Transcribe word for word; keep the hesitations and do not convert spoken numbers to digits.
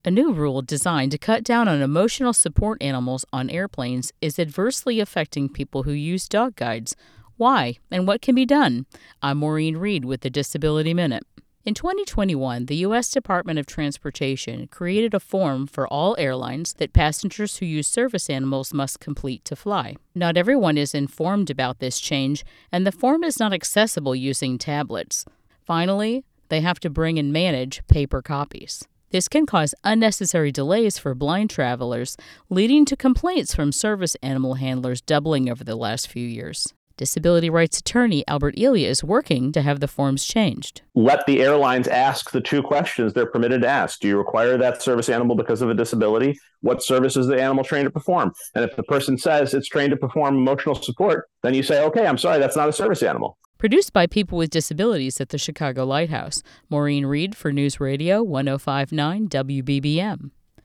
A new rule designed to cut down on emotional support animals on airplanes is adversely affecting people who use dog guides. Why, and what can be done? I'm Maureen Reed with the Disability Minute. In twenty twenty-one, the U S Department of Transportation created a form for all airlines that passengers who use service animals must complete to fly. Not everyone is informed about this change, and the form is not accessible using tablets. Finally, they have to bring and manage paper copies. This can cause unnecessary delays for blind travelers, leading to complaints from service animal handlers doubling over the last few years. Disability rights attorney Albert Elia is working to have the forms changed. Let the airlines ask the two questions they're permitted to ask. Do you require that service animal because of a disability? What service is the animal trained to perform? And if the person says it's trained to perform emotional support, then you say, okay, I'm sorry, that's not a service animal. Produced by people with disabilities at the Chicago Lighthouse. Maureen Reed for News Radio one oh five point nine W B B M.